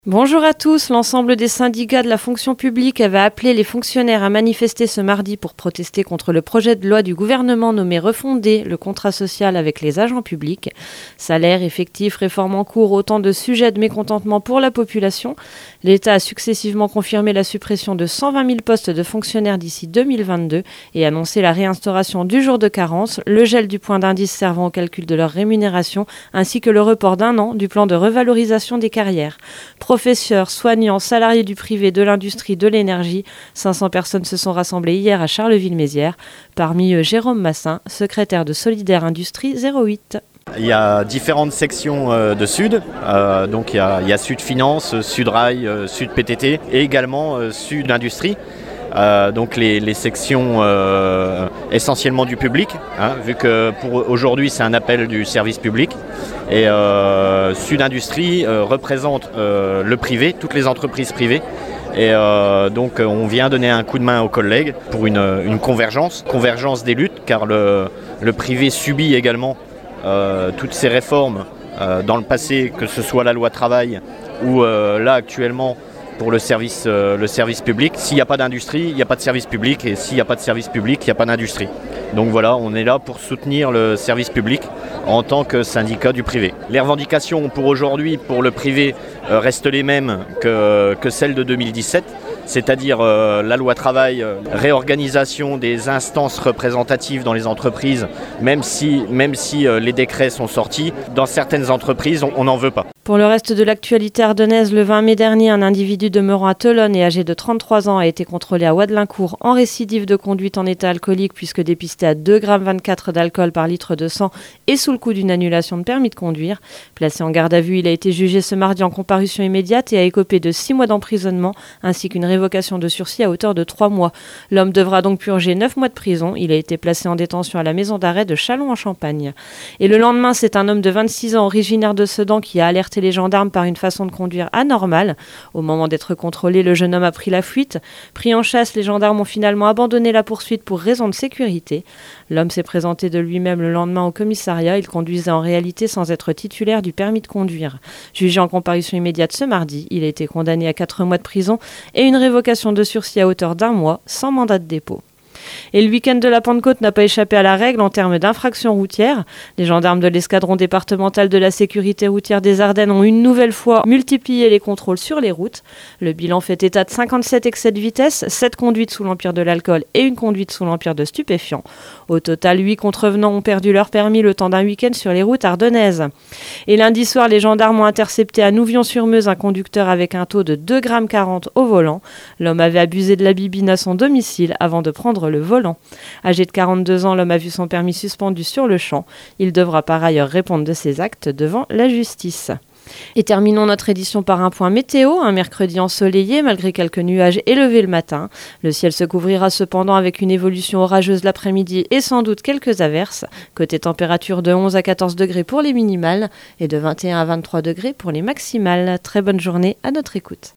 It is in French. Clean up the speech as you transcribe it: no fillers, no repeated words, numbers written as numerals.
Bonjour à tous, l'ensemble des syndicats de la fonction publique avait appelé les fonctionnaires à manifester ce mardi pour protester contre le projet de loi du gouvernement nommé Refonder le contrat social avec les agents publics. Salaire, effectifs, réforme en cours, autant de sujets de mécontentement pour la population. L'État a successivement confirmé la suppression de 120 000 postes de fonctionnaires d'ici 2022 et annoncé la réinstauration du jour de carence, le gel du point d'indice servant au calcul de leur rémunération ainsi que le report d'un an du plan de revalorisation des carrières. Professeurs, soignants, salariés du privé, de l'industrie, de l'énergie, 500 personnes se sont rassemblées hier à Charleville-Mézières. Parmi eux, Jérôme Massin, secrétaire de Solidaire Industrie 08. Il y a différentes sections de Sud, donc il y a Sud Finance, Sud Rail, Sud PTT et également Sud Industrie. Donc les sections essentiellement du public, vu que pour aujourd'hui c'est un appel du service public. Et Sud Industrie représente le privé, toutes les entreprises privées. Et donc on vient donner un coup de main aux collègues pour une convergence des luttes, car le privé subit également toutes ces réformes dans le passé, que ce soit la loi travail ou là actuellement pour le service public. S'il n'y a pas d'industrie, il n'y a pas de service public, et s'il n'y a pas de service public, il n'y a pas d'industrie. Donc voilà, on est là pour soutenir le service public en tant que syndicat du privé. Les revendications pour aujourd'hui, pour le privé, restent les mêmes que celles de 2017, c'est-à-dire la loi travail, réorganisation des instances représentatives dans les entreprises, même si les décrets sont sortis. Dans certaines entreprises, on n'en veut pas. Pour le reste de l'actualité ardennaise, le 20 mai dernier, un individu demeurant à Thelonne et âgé de 33 ans a été contrôlé à Wadelincourt en récidive de conduite en état alcoolique puisque dépisté à 2,24 g d'alcool par litre de sang et sous le coup d'une annulation de permis de conduire. Placé en garde à vue, il a été jugé ce mardi en comparution immédiate et a écopé de 6 mois d'emprisonnement ainsi qu'une révocation de sursis à hauteur de 3 mois. L'homme devra donc purger 9 mois de prison. Il a été placé en détention à la maison d'arrêt de Châlons-en-Champagne. Et le lendemain, c'est un homme de 26 ans originaire de Sedan qui a alerté les gendarmes par une façon de conduire anormale. Au moment d'être contrôlé, le jeune homme a pris la fuite. Pris en chasse, les gendarmes ont finalement abandonné la poursuite pour raison de sécurité. L'homme s'est présenté de lui-même le lendemain au commissariat. Il conduisait en réalité sans être titulaire du permis de conduire. Jugé en comparution immédiate ce mardi, il a été condamné à 4 mois de prison et une révocation de sursis à hauteur d'1 mois sans mandat de dépôt. Et le week-end de la Pentecôte n'a pas échappé à la règle en termes d'infractions routières. Les gendarmes de l'escadron départemental de la sécurité routière des Ardennes ont une nouvelle fois multiplié les contrôles sur les routes. Le bilan fait état de 57 excès de vitesse, 7 conduites sous l'empire de l'alcool et une conduite sous l'empire de stupéfiants. Au total, 8 contrevenants ont perdu leur permis le temps d'un week-end sur les routes ardennaises. Et lundi soir, les gendarmes ont intercepté à Nouvion-sur-Meuse un conducteur avec un taux de 2,40 g au volant. L'homme avait abusé de la bibine à son domicile avant de prendre le volant. Âgé de 42 ans, l'homme a vu son permis suspendu sur le champ. Il devra par ailleurs répondre de ses actes devant la justice. Et terminons notre édition par un point météo, un mercredi ensoleillé malgré quelques nuages élevés le matin. Le ciel se couvrira cependant avec une évolution orageuse l'après-midi et sans doute quelques averses. Côté température de 11 à 14 degrés pour les minimales et de 21 à 23 degrés pour les maximales. Très bonne journée à notre écoute.